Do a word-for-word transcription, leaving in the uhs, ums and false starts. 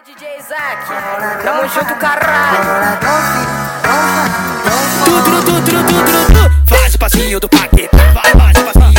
D J Isaac, tamo junto, caralho. Tu, tu, tu, tu, tu, tu, tu. Faz o passinho do Paquetá, vai, faz o passinho.